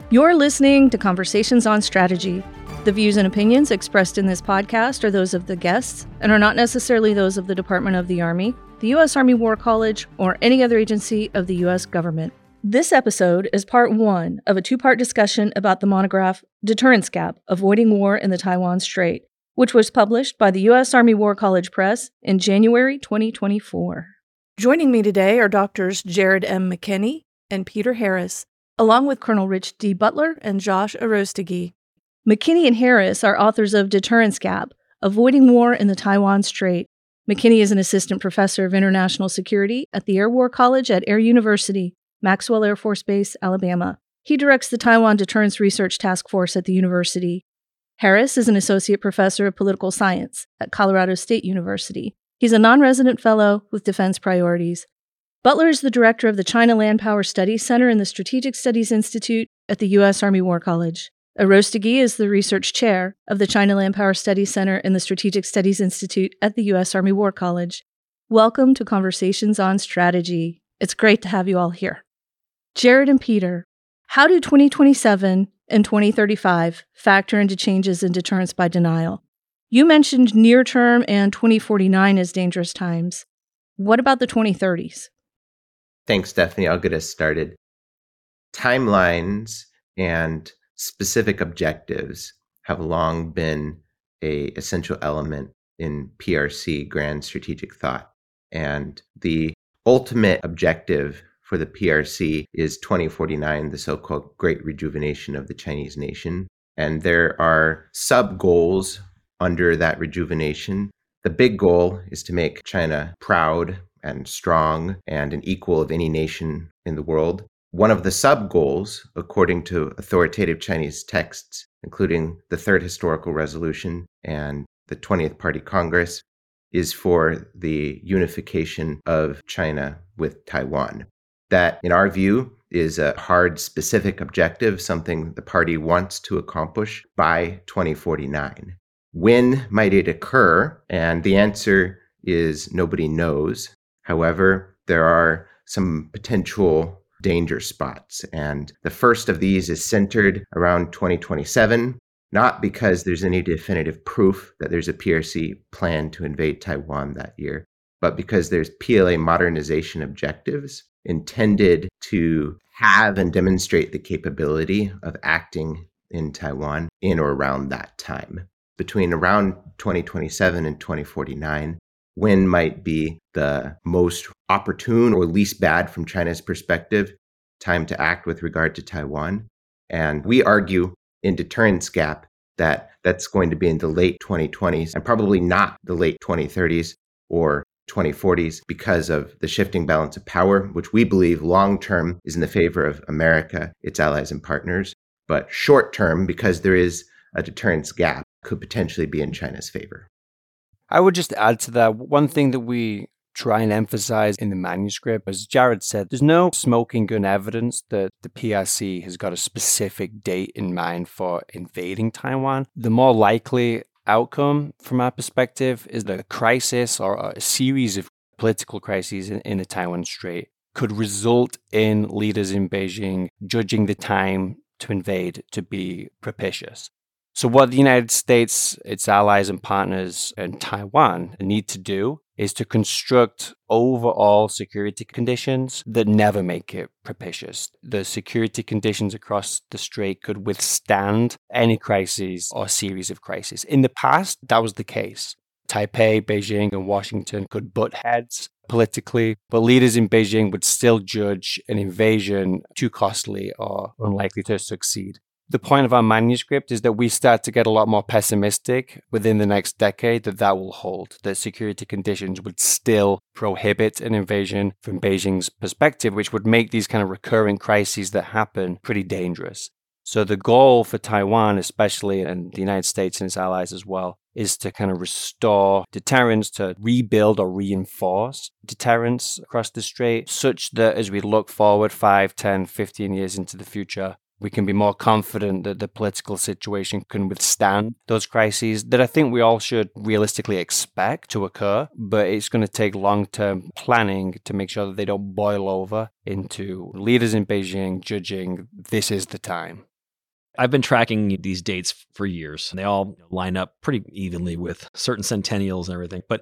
You're listening to Conversations on Strategy. The views and opinions expressed in this podcast are those of the guests and are not necessarily those of the Department of the Army, the U.S. Army War College, or any other agency of the U.S. government. This episode is part one of a two-part discussion about the monograph Deterrence Gap: Avoiding War in the Taiwan Strait, which was published by the U.S. Army War College Press in January 2024. Joining me today are Doctors Jared M. McKinney and Peter Harris, along with Colonel Rich D. Butler and Josh Arostegui. McKinney and Harris are authors of Deterrence Gap: Avoiding War in the Taiwan Strait. McKinney is an assistant professor of international security at the Air War College at Air University, Maxwell Air Force Base, Alabama. He directs the Taiwan Deterrence Research Task Force at the university. Harris is an associate professor of political science at Colorado State University. He's a non-resident fellow with defense priorities. Butler is the director of the China Land Power Studies Center in the Strategic Studies Institute at the U.S. Army War College. Arostegui is the research chair of the China Land Power Studies Center in the Strategic Studies Institute at the U.S. Army War College. Welcome to Conversations on Strategy. It's great to have you all here. Jared and Peter, how do 2027 and 2035 factor into changes in deterrence by denial? You mentioned near-term and 2049 as dangerous times. What about the 2030s? Thanks, Stephanie. I'll get us started. Timelines and specific objectives have long been an essential element in PRC grand strategic thought. And the ultimate objective for the PRC is 2049, the so-called Great Rejuvenation of the Chinese nation. And there are sub-goals under that rejuvenation. The big goal is to make China proud and strong and an equal of any nation in the world. One of the sub-goals, according to authoritative Chinese texts, including the Third Historical Resolution and the 20th Party Congress, is for the unification of China with Taiwan. That, in our view, is a hard, specific objective, something the party wants to accomplish by 2049. When might it occur? And the answer is nobody knows. However, there are some potential danger spots. And the first of these is centered around 2027, not because there's any definitive proof that there's a PRC plan to invade Taiwan that year, but because there's PLA modernization objectives intended to have and demonstrate the capability of acting in Taiwan in or around that time. Between around 2027 and 2049, when might be the most opportune or least bad from China's perspective time to act with regard to Taiwan? And we argue in Deterrence Gap that that's going to be in the late 2020s and probably not the late 2030s or 2040s because of the shifting balance of power, which we believe long-term is in the favor of America, its allies and partners, but short-term, because there is a deterrence gap, could potentially be in China's favor. I would just add to that, one thing that we try and emphasize in the manuscript, as Jared said, there's no smoking gun evidence that the PRC has got a specific date in mind for invading Taiwan. The more likely outcome from our perspective is that a crisis or a series of political crises in the Taiwan Strait could result in leaders in Beijing judging the time to invade to be propitious. So what the United States, its allies and partners, and Taiwan need to do is to construct overall security conditions that never make it propitious. The security conditions across the strait could withstand any crises or series of crises. In the past, that was the case. Taipei, Beijing, and Washington could butt heads politically, but leaders in Beijing would still judge an invasion too costly or unlikely to succeed. The point of our manuscript is that we start to get a lot more pessimistic within the next decade that will hold, that security conditions would still prohibit an invasion from Beijing's perspective, which would make these kind of recurring crises that happen pretty dangerous. So the goal for Taiwan, especially, and the United States and its allies as well, is to kind of restore deterrence, to rebuild or reinforce deterrence across the strait, such that as we look forward 5, 10, 15 years into the future, we can be more confident that the political situation can withstand those crises that I think we all should realistically expect to occur, but it's going to take long-term planning to make sure that they don't boil over into leaders in Beijing judging this is the time. I've been tracking these dates for years, and they all line up pretty evenly with certain centennials and everything. But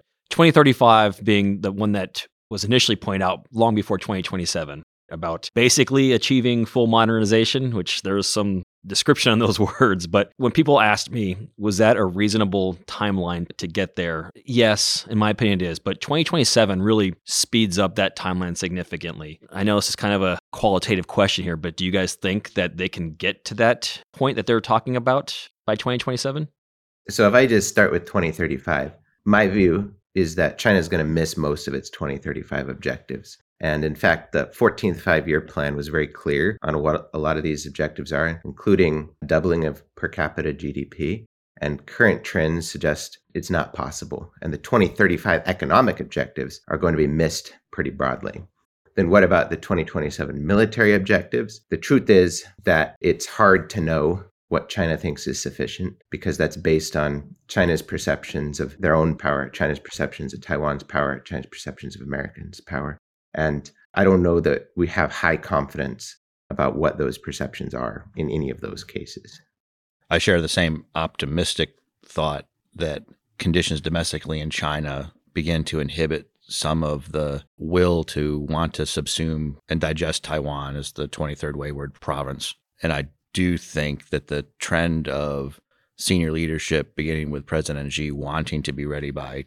2035 being the one that was initially pointed out long before 2027 about basically achieving full modernization, which there's some description on those words. But when people asked me, was that a reasonable timeline to get there? Yes, in my opinion, it is. But 2027 really speeds up that timeline significantly. I know this is kind of a qualitative question here, but do you guys think that they can get to that point that they're talking about by 2027? So if I just start with 2035, my view is that China is going to miss most of its 2035 objectives. And in fact, the 14th five-year plan was very clear on what a lot of these objectives are, including doubling of per capita GDP. And current trends suggest it's not possible. And the 2035 economic objectives are going to be missed pretty broadly. Then what about the 2027 military objectives? The truth is that it's hard to know what China thinks is sufficient, because that's based on China's perceptions of their own power, China's perceptions of Taiwan's power, China's perceptions of Americans' power. And I don't know that we have high confidence about what those perceptions are in any of those cases. I share the same optimistic thought that conditions domestically in China begin to inhibit some of the will to want to subsume and digest Taiwan as the 23rd wayward province. And I do think that the trend of senior leadership, beginning with President Xi wanting to be ready by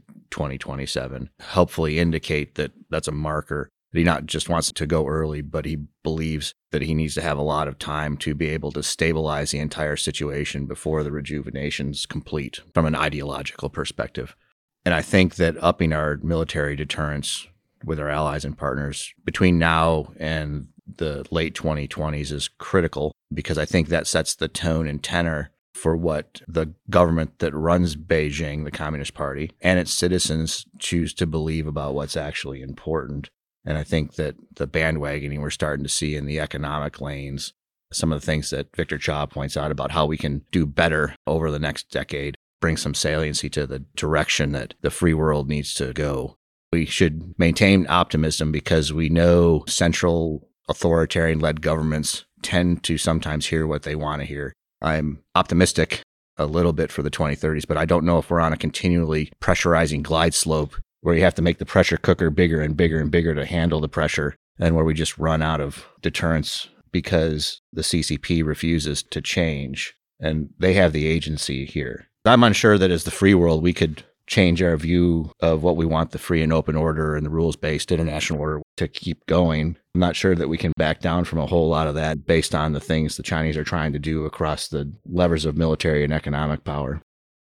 2027, helpfully indicate that that's a marker that he not just wants to go early, but he believes that he needs to have a lot of time to be able to stabilize the entire situation before the rejuvenation's complete from an ideological perspective. And I think that upping our military deterrence with our allies and partners between now and the late 2020s is critical, because I think that sets the tone and tenor for what the government that runs Beijing, the Communist Party, and its citizens choose to believe about what's actually important. And I think that the bandwagoning we're starting to see in the economic lanes, some of the things that Victor Cha points out about how we can do better over the next decade, bring some saliency to the direction that the free world needs to go. We should maintain optimism, because we know central authoritarian-led governments tend to sometimes hear what they want to hear. I'm optimistic a little bit for the 2030s, but I don't know if we're on a continually pressurizing glide slope where you have to make the pressure cooker bigger and bigger and bigger to handle the pressure, and where we just run out of deterrence because the CCP refuses to change, and they have the agency here. I'm unsure that as the free world, we could change our view of what we want the free and open order and the rules-based international order to keep going. I'm not sure that we can back down from a whole lot of that based on the things the Chinese are trying to do across the levers of military and economic power.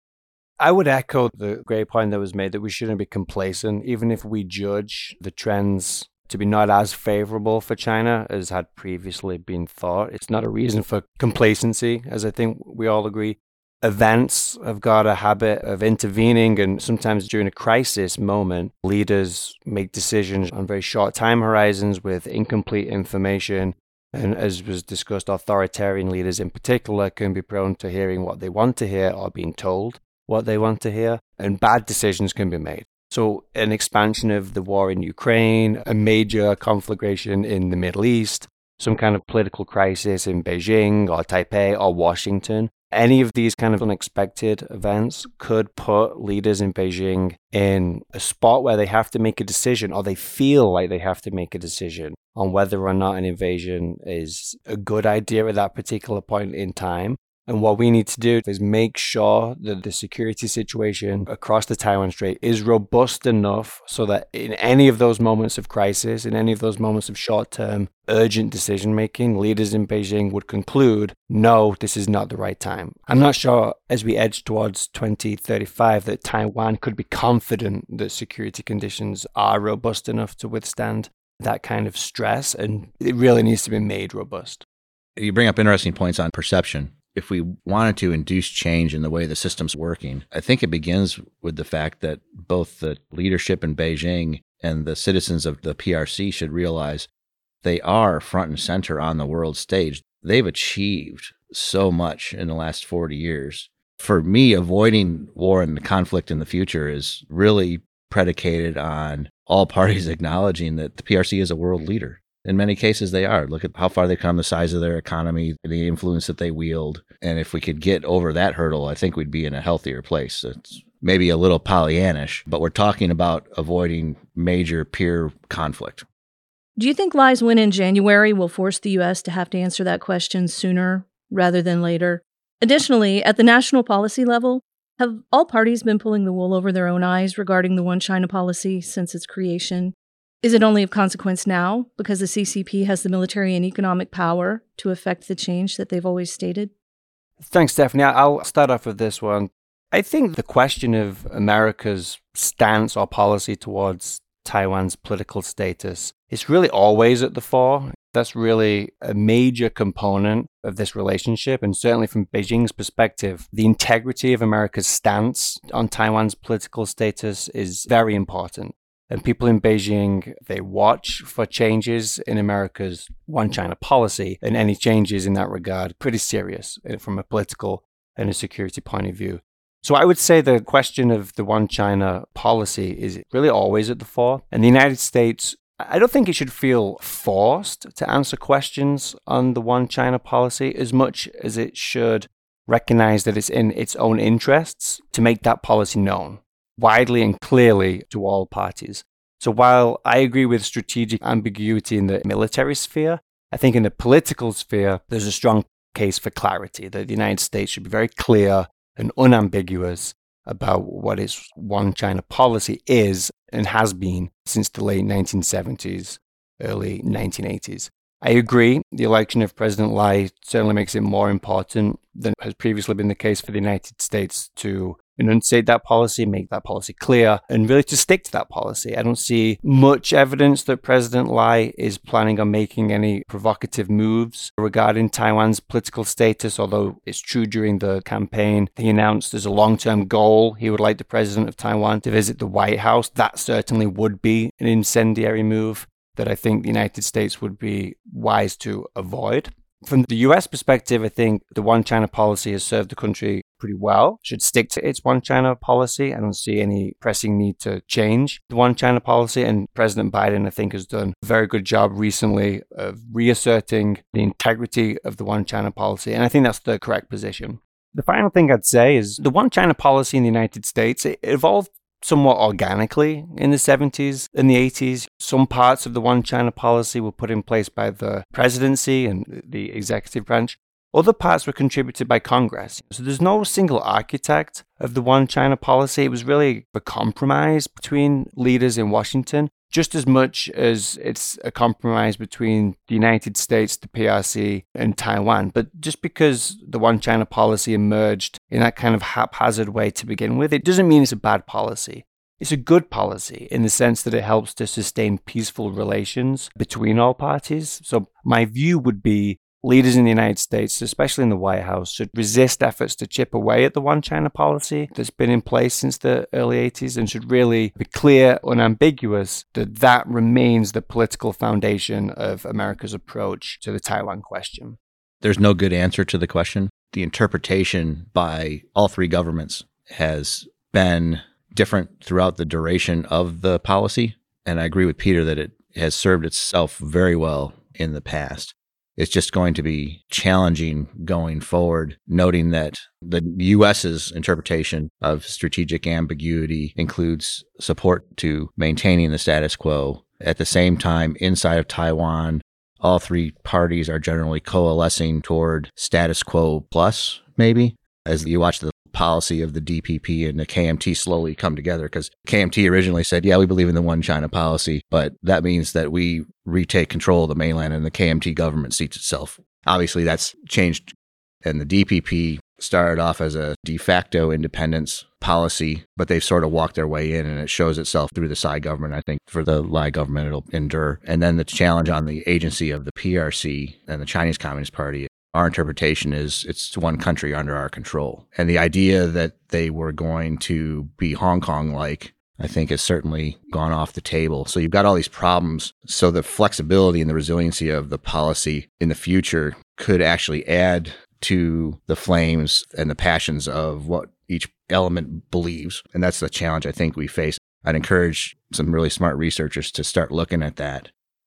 I would echo the great point that was made that we shouldn't be complacent, even if we judge the trends to be not as favorable for China as had previously been thought. It's not a reason for complacency, as I think we all agree. Events have got a habit of intervening, and sometimes during a crisis moment, leaders make decisions on very short time horizons with incomplete information. And as was discussed, authoritarian leaders in particular can be prone to hearing what they want to hear or being told what they want to hear, and bad decisions can be made. So an expansion of the war in Ukraine, a major conflagration in the Middle East, some kind of political crisis in Beijing or Taipei or Washington, any of these kind of unexpected events could put leaders in Beijing in a spot where they have to make a decision, or they feel like they have to make a decision on whether or not an invasion is a good idea at that particular point in time. And what we need to do is make sure that the security situation across the Taiwan Strait is robust enough so that in any of those moments of crisis, in any of those moments of short-term urgent decision-making, leaders in Beijing would conclude, no, this is not the right time. I'm not sure as we edge towards 2035 that Taiwan could be confident that security conditions are robust enough to withstand that kind of stress, and it really needs to be made robust. You bring up interesting points on perception. If we wanted to induce change in the way the system's working, I think it begins with the fact that both the leadership in Beijing and the citizens of the PRC should realize they are front and center on the world stage. They've achieved so much in the last 40 years. For me, avoiding war and conflict in the future is really predicated on all parties acknowledging that the PRC is a world leader. in many cases they are. Look at how far they've come, the size of their economy, the influence that they wield. And if we could get over that hurdle, I think we'd be in a healthier place. It's maybe a little Pollyannish, but we're talking about avoiding major peer conflict. Do you think Lai's win in January will force the U.S. to have to answer that question sooner rather than later? Additionally, at the national policy level, have all parties been pulling the wool over their own eyes regarding the One China policy since its creation? Is it only of consequence now because the CCP has the military and economic power to effect the change that they've always stated? Thanks, Stephanie. I'll start off with this one. I think the question of America's stance or policy towards Taiwan's political status is really always at the fore. That's really a major component of this relationship. And certainly from Beijing's perspective, the integrity of America's stance on Taiwan's political status is very important. And people in Beijing, they watch for changes in America's One China policy, and any changes in that regard, pretty serious from a political and a security point of view. So I would say the question of the One China policy is really always at the fore. And the United States, I don't think it should feel forced to answer questions on the One China policy as much as it should recognize that it's in its own interests to make that policy known widely and clearly to all parties. So while I agree with strategic ambiguity in the military sphere, I think in the political sphere, there's a strong case for clarity that the United States should be very clear and unambiguous about what its One China policy is and has been since the late 1970s, early 1980s. I agree, the election of President Lai certainly makes it more important than has previously been the case for the United States to enunciate that policy, make that policy clear, and really to stick to that policy. I don't see much evidence that President Lai is planning on making any provocative moves regarding Taiwan's political status, although it's true during the campaign he announced as a long-term goal he would like the president of Taiwan to visit the White House. That certainly would be an incendiary move that I think the United States would be wise to avoid. From the US perspective, I think the One China policy has served the country pretty well. Should stick to its One China policy. I don't see any pressing need to change the One China policy. And President Biden, I think, has done a very good job recently of reasserting the integrity of the One China policy. And I think that's the correct position. The final thing I'd say is the One China policy in the United States, it evolved somewhat organically in the 70s and the 80s. Some parts of the One China policy were put in place by the presidency and the executive branch. Other parts were contributed by Congress. So there's no single architect of the One China policy. It was really a compromise between leaders in Washington, just as much as it's a compromise between the United States, the PRC, and Taiwan. But just because the One China policy emerged in that kind of haphazard way to begin with, it doesn't mean it's a bad policy. It's a good policy in the sense that it helps to sustain peaceful relations between all parties. So my view would be leaders in the United States, especially in the White House, should resist efforts to chip away at the One China policy that's been in place since the early 80s and should really be clear, unambiguous, that that remains the political foundation of America's approach to the Taiwan question. There's no good answer to the question. The interpretation by all three governments has been different throughout the duration of the policy. And I agree with Peter that it has served itself very well in the past. It's just going to be challenging going forward, noting that the U.S.'s interpretation of strategic ambiguity includes support to maintaining the status quo. At the same time, inside of Taiwan, all three parties are generally coalescing toward status quo plus, maybe, as you watch the policy of the DPP and the KMT slowly come together, because KMT originally said, yeah, we believe in the One China policy, but that means that we retake control of the mainland and the KMT government seats itself. Obviously, that's changed, and the DPP started off as a de facto independence policy, but they've sort of walked their way in, and it shows itself through the Tsai government. I think for the Lai government, it'll endure. And then the challenge on the agency of the PRC and the Chinese Communist Party, our interpretation is it's one country under our control. And the idea that they were going to be Hong Kong-like, I think, has certainly gone off the table. So you've got all these problems. So the flexibility and the resiliency of the policy in the future could actually add to the flames and the passions of what each element believes. And that's the challenge I think we face. I'd encourage some really smart researchers to start looking at that.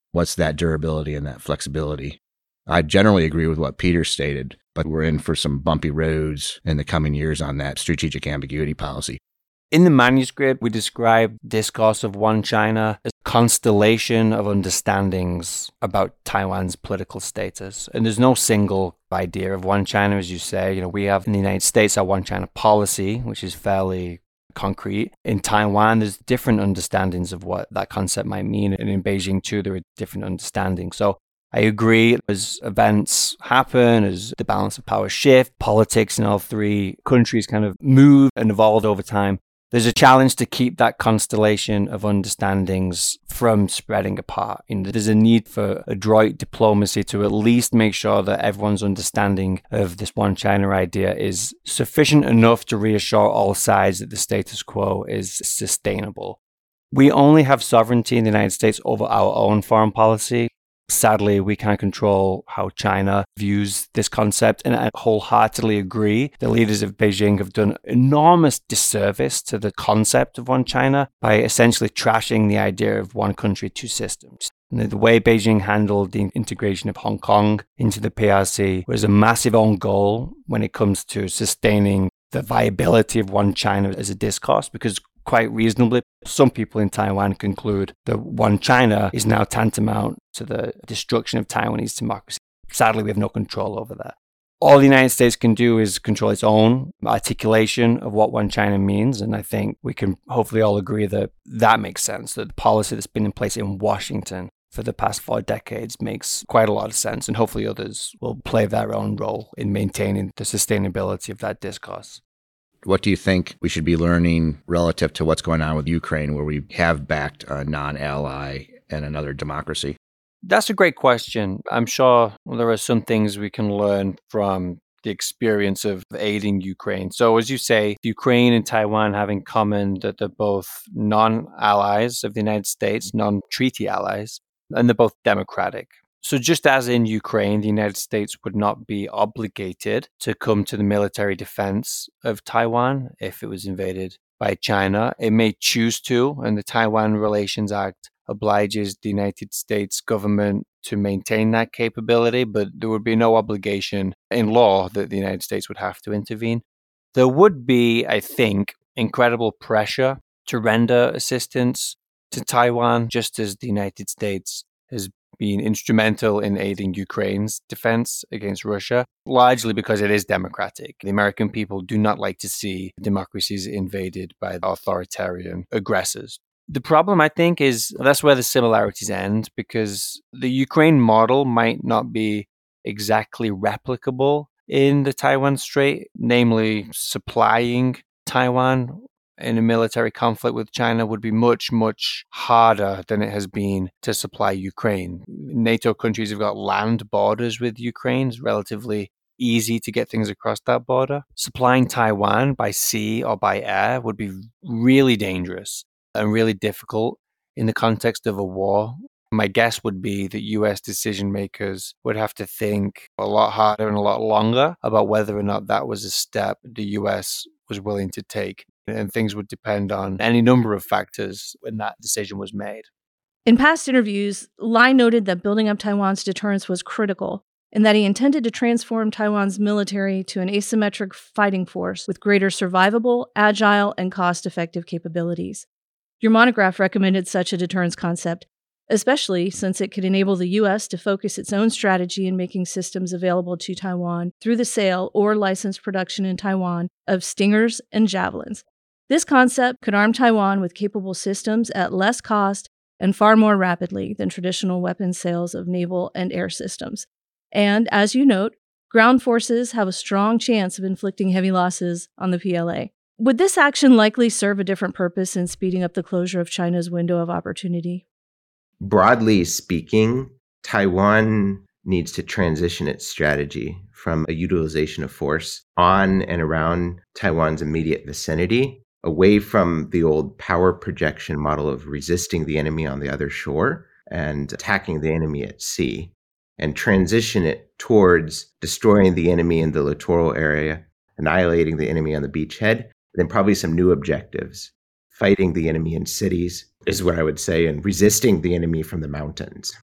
What's that durability and that flexibility? I generally agree with what Peter stated, but we're in for some bumpy roads in the coming years on that strategic ambiguity policy. In the manuscript, we describe discourse of One China as a constellation of understandings about Taiwan's political status. And there's no single idea of One China, as you say. We have in the United States our One China policy, which is fairly concrete. In Taiwan, there's different understandings of what that concept might mean. And in Beijing, too, there are different understandings. So I agree, as events happen, as the balance of power shift, politics in all three countries kind of move and evolve over time, there's a challenge to keep that constellation of understandings from spreading apart. There's a need for adroit diplomacy to at least make sure that everyone's understanding of this One China idea is sufficient enough to reassure all sides that the status quo is sustainable. We only have sovereignty in the United States over our own foreign policy. Sadly, we can't control how China views this concept, and I wholeheartedly agree. The leaders of Beijing have done enormous disservice to the concept of One China by essentially trashing the idea of one country, two systems. The way Beijing handled the integration of Hong Kong into the PRC was a massive own goal when it comes to sustaining the viability of One China as a discourse, because quite reasonably, some people in Taiwan conclude that One China is now tantamount to the destruction of Taiwanese democracy. Sadly, we have no control over that. All the United States can do is control its own articulation of what One China means, and I think we can hopefully all agree that that makes sense, that the policy that's been in place in Washington for the past 4 decades makes quite a lot of sense, and hopefully others will play their own role in maintaining the sustainability of that discourse. What do you think we should be learning relative to what's going on with Ukraine, where we have backed a non-ally and another democracy? That's a great question. I'm sure there are some things we can learn from the experience of aiding Ukraine. So as you say, Ukraine and Taiwan have in common that they're both non-allies of the United States, non-treaty allies, and they're both democratic. So just as in Ukraine, the United States would not be obligated to come to the military defense of Taiwan if it was invaded by China. It may choose to, and the Taiwan Relations Act obliges the United States government to maintain that capability, but there would be no obligation in law that the United States would have to intervene. There would be, I think, incredible pressure to render assistance to Taiwan, just as the United States has been instrumental in aiding Ukraine's defense against Russia, largely because it is democratic. The American people do not like to see democracies invaded by authoritarian aggressors. The problem, I think, is that's where the similarities end, because the Ukraine model might not be exactly replicable in the Taiwan Strait, namely supplying Taiwan in a military conflict with China would be much, much harder than it has been to supply Ukraine. NATO countries have got land borders with Ukraine. It's relatively easy to get things across that border. Supplying Taiwan by sea or by air would be really dangerous and really difficult in the context of a war. My guess would be that US decision makers would have to think a lot harder and a lot longer about whether or not that was a step the US was willing to take. And things would depend on any number of factors when that decision was made. In past interviews, Lai noted that building up Taiwan's deterrence was critical, and that he intended to transform Taiwan's military to an asymmetric fighting force with greater survivable, agile, and cost-effective capabilities. Your monograph recommended such a deterrence concept, especially since it could enable the U.S. to focus its own strategy in making systems available to Taiwan through the sale or licensed production in Taiwan of Stingers and Javelins. This concept could arm Taiwan with capable systems at less cost and far more rapidly than traditional weapons sales of naval and air systems. And, as you note, ground forces have a strong chance of inflicting heavy losses on the PLA. Would this action likely serve a different purpose in speeding up the closure of China's window of opportunity? Broadly speaking, Taiwan needs to transition its strategy from a utilization of force on and around Taiwan's immediate vicinity, away from the old power projection model of resisting the enemy on the other shore and attacking the enemy at sea, and transition it towards destroying the enemy in the littoral area, annihilating the enemy on the beachhead, and then probably some new objectives. Fighting the enemy in cities is what I would say, and resisting the enemy from the mountains.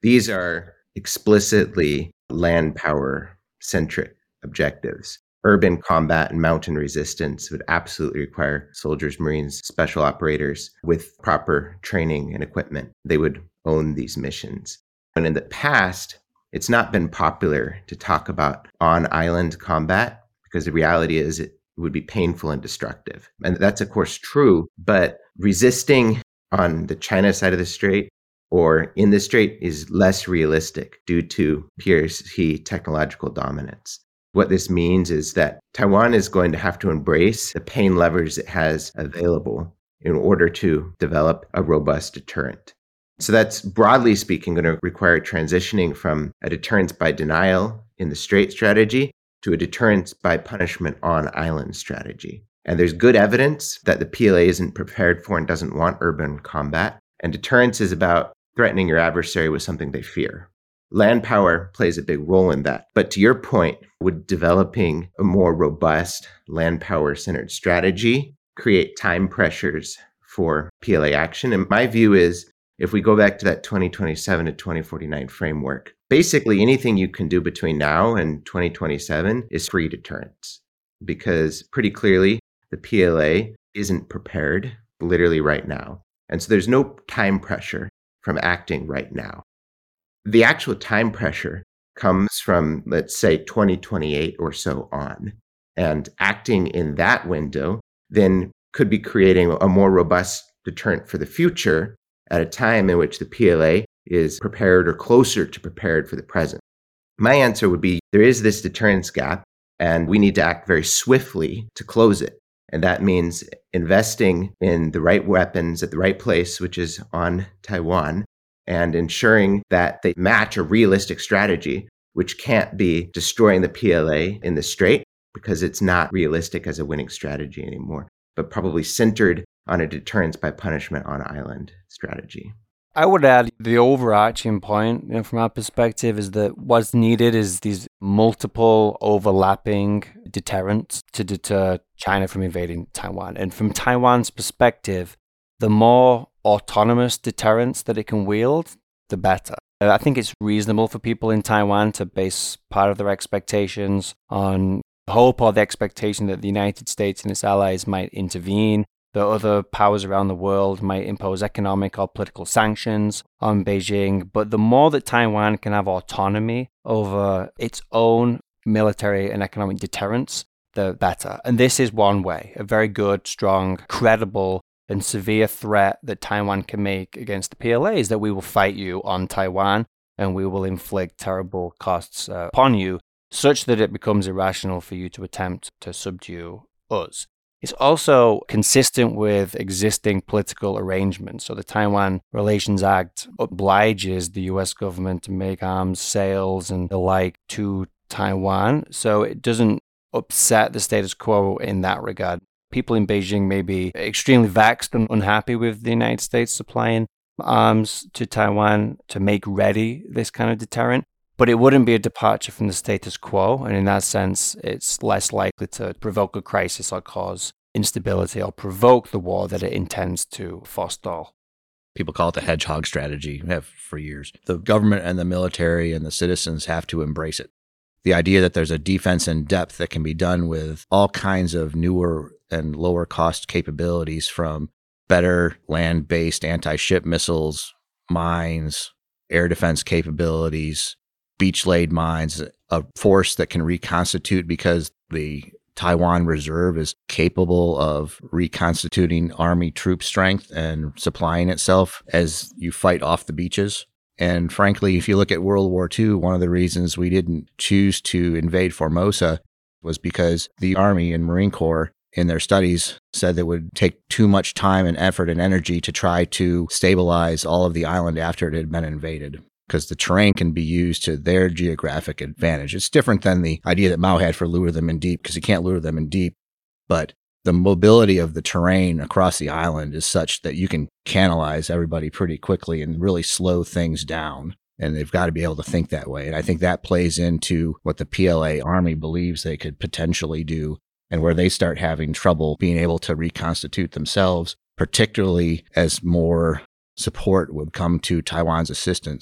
These are explicitly land power centric objectives. Urban combat and mountain resistance would absolutely require soldiers, Marines, special operators with proper training and equipment. They would own these missions. And in the past, it's not been popular to talk about on-island combat because the reality is it would be painful and destructive. And that's, of course, true, but resisting on the China side of the strait or in the strait is less realistic due to PRC technological dominance. What this means is that Taiwan is going to have to embrace the pain levers it has available in order to develop a robust deterrent. So that's, broadly speaking, going to require transitioning from a deterrence by denial in the strait strategy to a deterrence by punishment on island strategy. And there's good evidence that the PLA isn't prepared for and doesn't want urban combat. And deterrence is about threatening your adversary with something they fear. Land power plays a big role in that. But to your point, would developing a more robust land power-centered strategy create time pressures for PLA action? And my view is, if we go back to that 2027 to 2049 framework, basically anything you can do between now and 2027 is free deterrence. Because pretty clearly, the PLA isn't prepared literally right now. And so there's no time pressure from acting right now. The actual time pressure comes from, let's say, 2028 or so on. And acting in that window then could be creating a more robust deterrent for the future at a time in which the PLA is prepared or closer to prepared for the present. My answer would be there is this deterrence gap, and we need to act very swiftly to close it. And that means investing in the right weapons at the right place, which is on Taiwan, and ensuring that they match a realistic strategy, which can't be destroying the PLA in the strait, because it's not realistic as a winning strategy anymore, but probably centered on a deterrence by punishment on island strategy. I would add the overarching point, from our perspective, is that what's needed is these multiple overlapping deterrents to deter China from invading Taiwan. And from Taiwan's perspective, the more autonomous deterrents that it can wield, the better. I think it's reasonable for people in Taiwan to base part of their expectations on hope or the expectation that the United States and its allies might intervene, that other powers around the world might impose economic or political sanctions on Beijing. But the more that Taiwan can have autonomy over its own military and economic deterrence, the better. And this is one way, a very good, strong, credible, and severe threat that Taiwan can make against the PLA is that we will fight you on Taiwan and we will inflict terrible costs upon you, such that it becomes irrational for you to attempt to subdue us. It's also consistent with existing political arrangements. So the Taiwan Relations Act obliges the US government to make arms sales and the like to Taiwan. So it doesn't upset the status quo in that regard. People in Beijing may be extremely vexed and unhappy with the United States supplying arms to Taiwan to make ready this kind of deterrent. But it wouldn't be a departure from the status quo, and in that sense, it's less likely to provoke a crisis or cause instability or provoke the war that it intends to forestall. People call it the hedgehog strategy, have for years. The government and the military and the citizens have to embrace it. The idea that there's a defense in depth that can be done with all kinds of newer and lower cost capabilities, from better land-based anti-ship missiles, mines, air defense capabilities, beach-laid mines, a force that can reconstitute because the Taiwan Reserve is capable of reconstituting army troop strength and supplying itself as you fight off the beaches. And frankly, if you look at World War II, one of the reasons we didn't choose to invade Formosa was because the Army and Marine Corps in their studies said that it would take too much time and effort and energy to try to stabilize all of the island after it had been invaded, because the terrain can be used to their geographic advantage. It's different than the idea that Mao had for lure them in deep, because you can't lure them in deep. But the mobility of the terrain across the island is such that you can canalize everybody pretty quickly and really slow things down. And they've got to be able to think that way. And I think that plays into what the PLA Army believes they could potentially do, and where they start having trouble being able to reconstitute themselves, particularly as more support would come to Taiwan's assistance.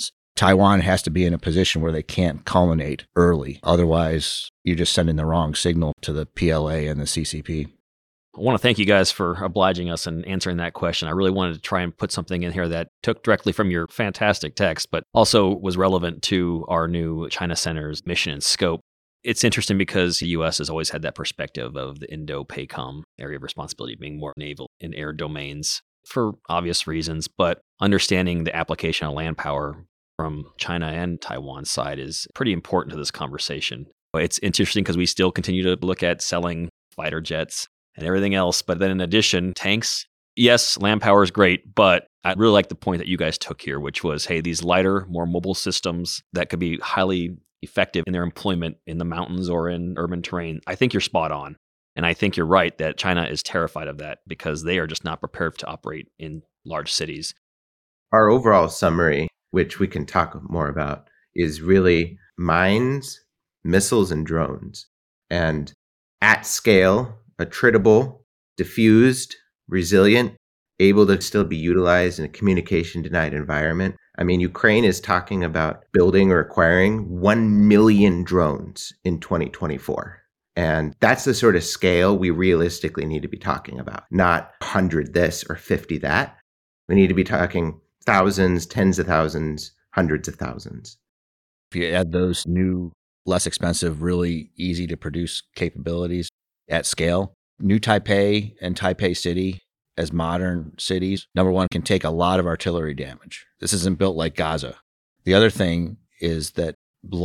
Taiwan has to be in a position where they can't culminate early. Otherwise, you're just sending the wrong signal to the PLA and the CCP. I want to thank you guys for obliging us and answering that question. I really wanted to try and put something in here that took directly from your fantastic text, but also was relevant to our new China Center's mission and scope. It's interesting because the U.S. has always had that perspective of the Indo-PACOM area of responsibility being more naval and air domains for obvious reasons, but understanding the application of land power from China and Taiwan's side is pretty important to this conversation. It's interesting because we still continue to look at selling fighter jets and everything else. But then in addition, tanks, yes, land power is great, but I really like the point that you guys took here, which was, hey, these lighter, more mobile systems that could be highly effective in their employment in the mountains or in urban terrain. I think you're spot on. And I think you're right that China is terrified of that because they are just not prepared to operate in large cities. Our overall summary, which we can talk more about, is really mines, missiles, and drones. And at scale, attritable, diffused, resilient, able to still be utilized in a communication-denied environment. I mean, Ukraine is talking about building or acquiring 1 million drones in 2024. And that's the sort of scale we realistically need to be talking about, not 100 this or 50 that. We need to be talking thousands, tens of thousands, hundreds of thousands. If you add those new, less expensive, really easy to produce capabilities at scale, New Taipei and Taipei City as modern cities, number one, can take a lot of artillery damage. This isn't built like Gaza. The other thing is that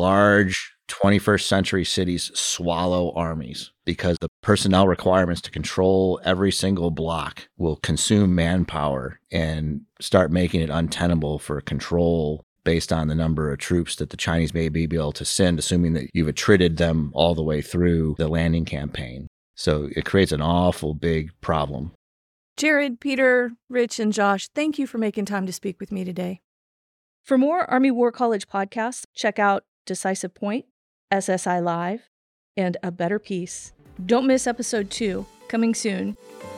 large 21st century cities swallow armies because the personnel requirements to control every single block will consume manpower and start making it untenable for control based on the number of troops that the Chinese may be able to send, assuming that you've attrited them all the way through the landing campaign. So it creates an awful big problem. Jared, Peter, Rich, and Josh, thank you for making time to speak with me today. For more Army War College podcasts, check out Decisive Point, SSI Live, and A Better Peace. Don't miss episode 2, coming soon.